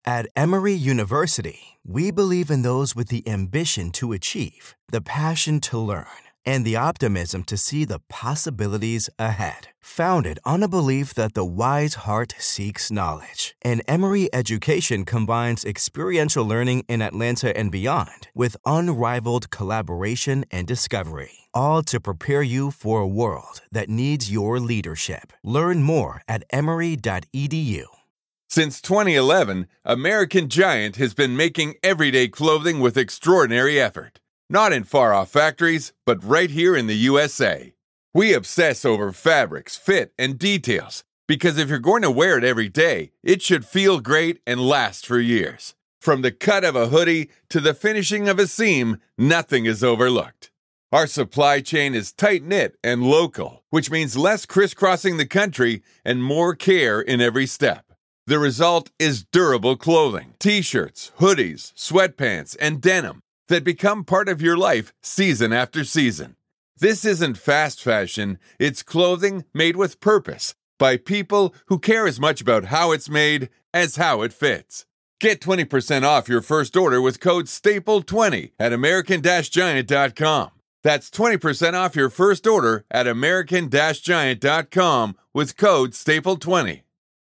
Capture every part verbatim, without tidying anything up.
At Emory University, we believe in those with the ambition to achieve, the passion to learn, and the optimism to see the possibilities ahead. Founded on a belief that the wise heart seeks knowledge, and Emory Education combines experiential learning in Atlanta and beyond with unrivaled collaboration and discovery, all to prepare you for a world that needs your leadership. Learn more at emory dot e d u. Since twenty eleven, American Giant has been making everyday clothing with extraordinary effort. Not in far-off factories, but right here in the U S A. We obsess over fabrics, fit, and details, because if you're going to wear it every day, it should feel great and last for years. From the cut of a hoodie to the finishing of a seam, nothing is overlooked. Our supply chain is tight-knit and local, which means less crisscrossing the country and more care in every step. The result is durable clothing, t-shirts, hoodies, sweatpants, and denim that become part of your life season after season. This isn't fast fashion, it's clothing made with purpose by people who care as much about how it's made as how it fits. Get twenty percent off your first order with code staple twenty at american giant dot com. That's twenty percent off your first order at american giant dot com with code staple twenty.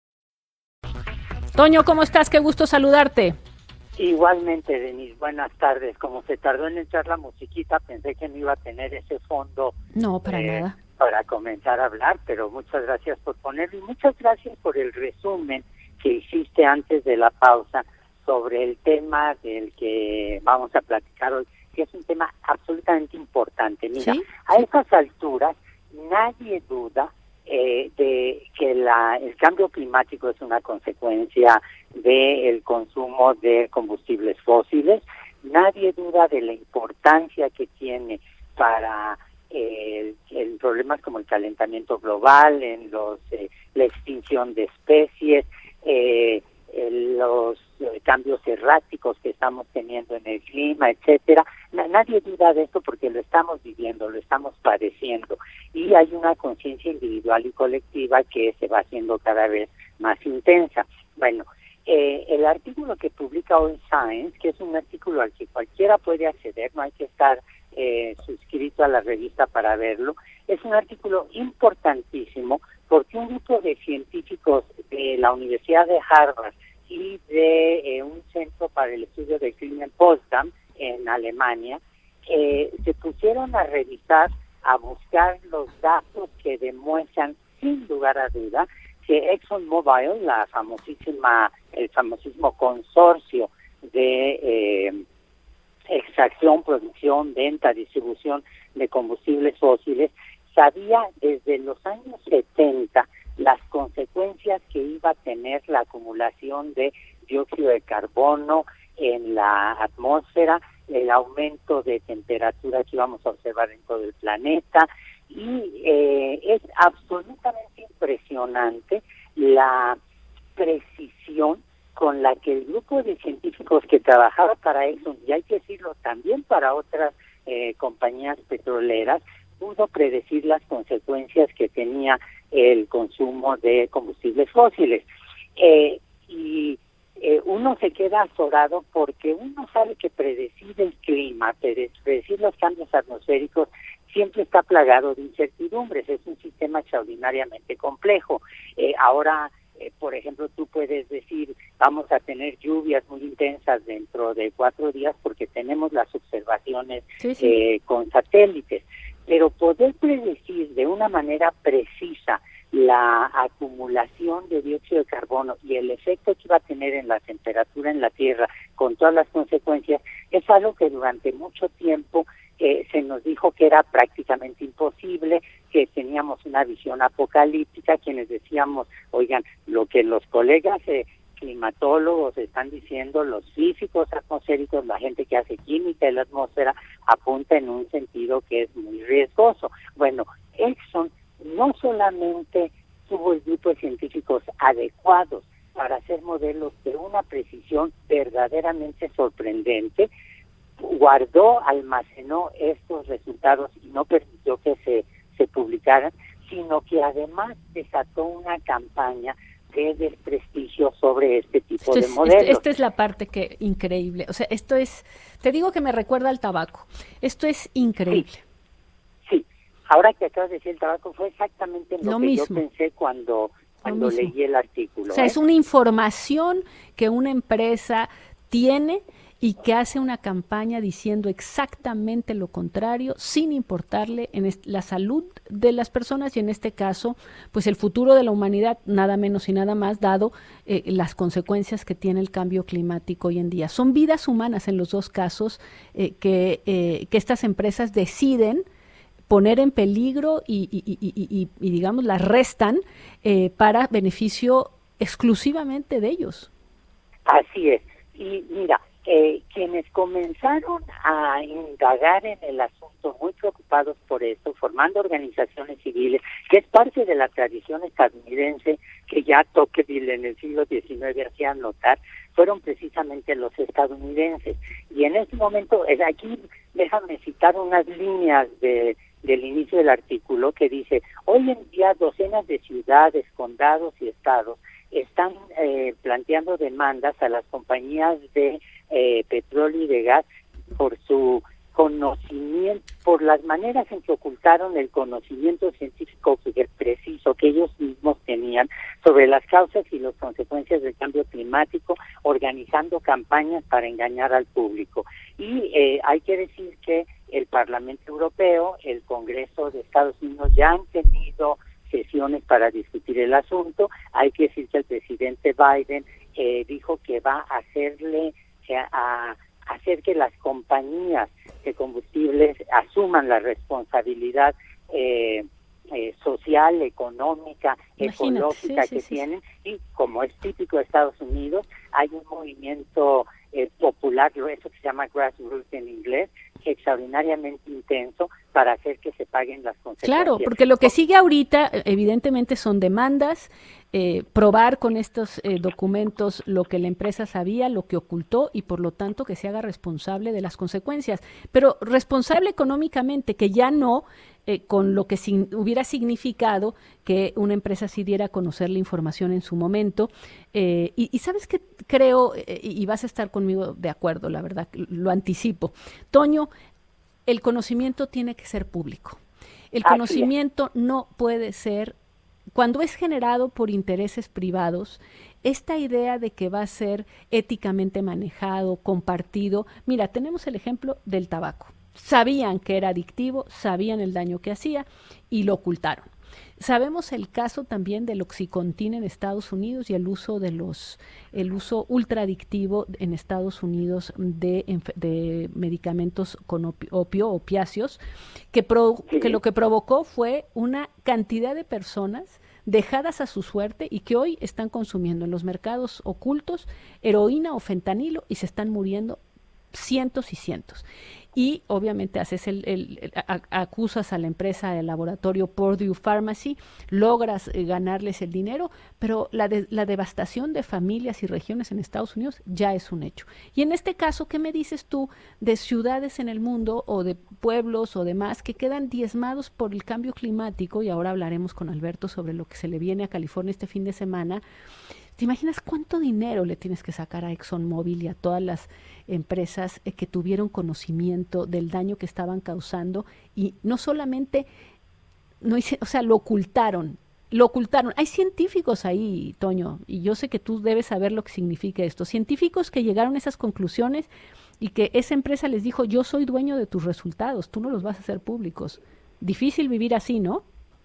Toño, ¿cómo estás? Qué gusto saludarte. Igualmente, Denise, buenas tardes. Como se tardó en entrar la musiquita, pensé que no iba a tener ese fondo. No, para eh, nada. Para comenzar a hablar, pero muchas gracias por ponerlo y muchas gracias por el resumen que hiciste antes de la pausa sobre el tema del que vamos a platicar hoy, que es un tema absolutamente importante. Mira, ¿sí? A estas alturas nadie duda Eh, de que la, el cambio climático es una consecuencia del consumo de combustibles fósiles. Nadie duda de la importancia que tiene para eh, en problemas como el calentamiento global, en los eh, la extinción de especies, eh, el, los eh, cambios erráticos que estamos teniendo en el clima, etcétera. Na, nadie duda de esto porque lo estamos viviendo, lo estamos padeciendo. Y hay una conciencia individual y colectiva que se va haciendo cada vez más intensa. Bueno, eh, el artículo que publica hoy Science, que es un artículo al que cualquiera puede acceder, no hay que estar eh, suscrito a la revista para verlo, es un artículo importantísimo porque un grupo de científicos de la Universidad de Harvard y de eh, un centro para el estudio del clima en Potsdam, en Alemania, eh, se pusieron a revisar, a buscar los datos que demuestran, sin lugar a duda, que ExxonMobil, la famosísima, el famosísimo consorcio de eh, extracción, producción, venta, distribución de combustibles fósiles, sabía desde los años setenta las consecuencias que iba a tener la acumulación de dióxido de carbono en la atmósfera, el aumento de temperatura que íbamos a observar en todo el planeta, y eh, es absolutamente impresionante la precisión con la que el grupo de científicos que trabajaba para Exxon, y hay que decirlo también para otras eh, compañías petroleras, pudo predecir las consecuencias que tenía el consumo de combustibles fósiles. Eh, y eh, uno se queda azorado porque uno sabe que predecir el clima, predecir los cambios atmosféricos, siempre está plagado de incertidumbres. Es un sistema extraordinariamente complejo. Eh, ahora, eh, por ejemplo, tú puedes decir, vamos a tener lluvias muy intensas dentro de cuatro días porque tenemos las observaciones sí, sí. Eh, con satélites. Pero poder predecir de una manera precisa la acumulación de dióxido de carbono y el efecto que iba a tener en la temperatura en la Tierra con todas las consecuencias es algo que durante mucho tiempo eh, se nos dijo que era prácticamente imposible, que teníamos una visión apocalíptica, quienes decíamos, oigan, lo que los colegas eh, climatólogos están diciendo, los físicos atmosféricos, la gente que hace química en la atmósfera, apunta en un sentido que es muy riesgoso. Bueno, Exxon no solamente tuvo el grupo de científicos adecuados para hacer modelos de una precisión verdaderamente sorprendente, guardó, almacenó estos resultados y no permitió que se, se publicaran, sino que además desató una campaña esto de es, modelos. Esta este es la parte que increíble. O sea, esto es, te digo que me recuerda al tabaco. Esto es increíble. Sí, sí. Ahora que acabas de decir el tabaco, fue exactamente lo, lo que mismo. yo pensé cuando, cuando leí el artículo. O sea, ¿eh? es una información que una empresa tiene y que hace una campaña diciendo exactamente lo contrario, sin importarle en la salud de las personas y en este caso, pues el futuro de la humanidad, nada menos y nada más, dado eh, las consecuencias que tiene el cambio climático hoy en día. Son vidas humanas en los dos casos eh, que, eh, que estas empresas deciden poner en peligro y, y, y, y, y digamos, las restan eh, para beneficio exclusivamente de ellos. Así es. Y mira, eh, quienes comenzaron a indagar en el asunto, muy preocupados por esto, formando organizaciones civiles, que es parte de la tradición estadounidense que ya Tocqueville en el siglo diecinueve hacía notar, fueron precisamente los estadounidenses. Y en este momento, aquí déjame citar unas líneas de del inicio del artículo que dice: hoy en día docenas de ciudades, condados y estados están eh, planteando demandas a las compañías de eh, petróleo y de gas por su conocimiento, por las maneras en que ocultaron el conocimiento científico preciso que ellos mismos tenían sobre las causas y las consecuencias del cambio climático, organizando campañas para engañar al público. Y eh, hay que decir que el Parlamento Europeo, el Congreso de Estados Unidos ya han tenido sesiones para discutir el asunto. Hay que decir que el presidente Biden eh, dijo que va a hacerle eh, a hacer que las compañías de combustibles asuman la responsabilidad eh, eh, social, económica, Imagínate, ecológica sí, que sí, tienen, sí. Y como es típico de Estados Unidos, hay un movimiento eh, popular, eso que se llama grassroots en inglés, extraordinariamente intenso para hacer que se paguen las consecuencias. Claro, porque lo que sigue ahorita, evidentemente, son demandas, eh, probar con estos eh, documentos lo que la empresa sabía, lo que ocultó y por lo tanto que se haga responsable de las consecuencias. Pero responsable económicamente, que ya no eh, con lo que sin, hubiera significado que una empresa sí diera a conocer la información en su momento. Eh, y, y sabes que creo, eh, y vas a estar conmigo de acuerdo, la verdad, lo anticipo. Toño, el conocimiento tiene que ser público. El Así conocimiento es. No puede ser, cuando es generado por intereses privados, esta idea de que va a ser éticamente manejado, compartido. Mira, tenemos el ejemplo del tabaco. Sabían que era adictivo, sabían el daño que hacía y lo ocultaron. Sabemos el caso también del Oxycontin en Estados Unidos y el uso de los el uso ultraadictivo en Estados Unidos de, de medicamentos con opio, opio opiáceos que, pro, sí. que lo que provocó fue una cantidad de personas dejadas a su suerte y que hoy están consumiendo en los mercados ocultos heroína o fentanilo y se están muriendo cientos y cientos. Y obviamente haces el, el, el a, acusas a la empresa del laboratorio Purdue Pharmacy, logras eh, ganarles el dinero, pero la, de, la devastación de familias y regiones en Estados Unidos ya es un hecho. Y en este caso, ¿qué me dices tú de ciudades en el mundo o de pueblos o demás que quedan diezmados por el cambio climático? Y ahora hablaremos con Alberto sobre lo que se le viene a California este fin de semana. ¿Te imaginas cuánto dinero le tienes que sacar a ExxonMobil y a todas las empresas eh, que tuvieron conocimiento del daño que estaban causando y no solamente, no hice, o sea, lo ocultaron, lo ocultaron? Hay científicos ahí, Toño, y yo sé que tú debes saber lo que significa esto, científicos que llegaron a esas conclusiones y que esa empresa les dijo: yo soy dueño de tus resultados, tú no los vas a hacer públicos. Difícil vivir así, ¿no?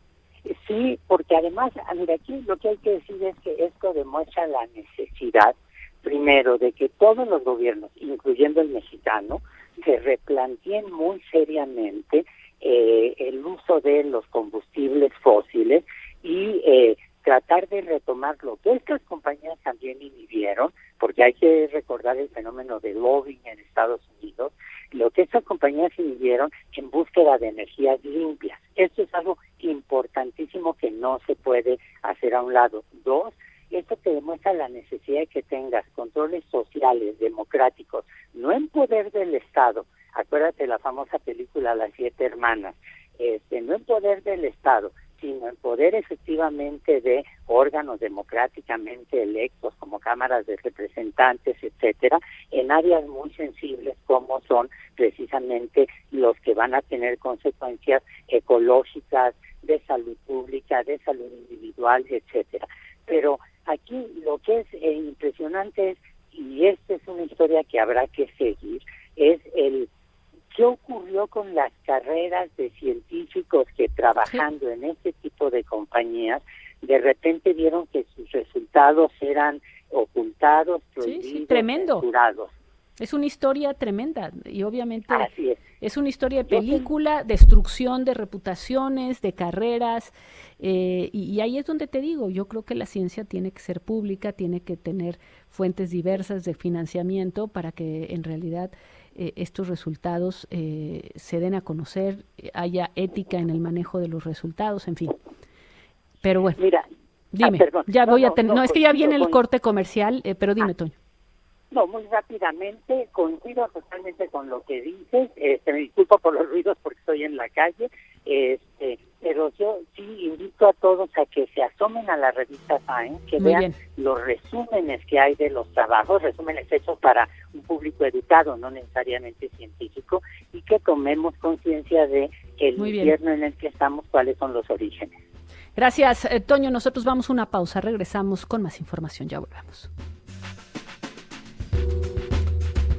Sí, porque además, mira, aquí lo que hay que decir es que esto demuestra la necesidad, primero, de que todos los gobiernos, incluyendo el mexicano, se replanteen muy seriamente eh, el uso de los combustibles fósiles y eh, tratar de retomar lo que estas compañías también inhibieron, porque hay que recordar el fenómeno de lobbying en Estados Unidos, lo que estas compañías inhibieron en búsqueda de energías limpias. Esto es algo importantísimo que no se puede hacer a un lado. Dos, esto te demuestra la necesidad de que tengas controles sociales, democráticos, no en poder del Estado. Acuérdate la famosa película Las Siete Hermanas, este, no en poder del Estado, sino en poder efectivamente de órganos democráticamente electos como cámaras de representantes, etcétera, en áreas muy sensibles como son precisamente los que van a tener consecuencias ecológicas, de salud pública, de salud individual, etcétera. Pero aquí lo que es eh, impresionante es, y esta es una historia que habrá que seguir, es el qué ocurrió con las carreras de científicos que trabajando sí. en este tipo de compañías de repente vieron que sus resultados eran ocultados, prohibidos, sí, sí, tremendo. censurados. Es una historia tremenda y obviamente Así es. es una historia de película, destrucción de reputaciones, de carreras, eh, y, y ahí es donde te digo, yo creo que la ciencia tiene que ser pública, tiene que tener fuentes diversas de financiamiento para que en realidad eh, estos resultados eh, se den a conocer, haya ética en el manejo de los resultados, en fin. Pero bueno, Mira, dime, ah, perdón, ya no, voy a no, tener, no, no, es que ya viene el con... corte comercial, eh, pero dime, ah. Toño. No, muy rápidamente, coincido totalmente con lo que dices, este, me disculpo por los ruidos porque estoy en la calle, este, pero yo sí invito a todos a que se asomen a la revista Science, que Muy vean bien. los resúmenes que hay de los trabajos, resúmenes hechos para un público educado, no necesariamente científico, y que tomemos conciencia de el Muy bien. infierno en el que estamos, cuáles son los orígenes. Gracias, eh, Toño. Nosotros vamos a una pausa, regresamos con más información, ya volvemos.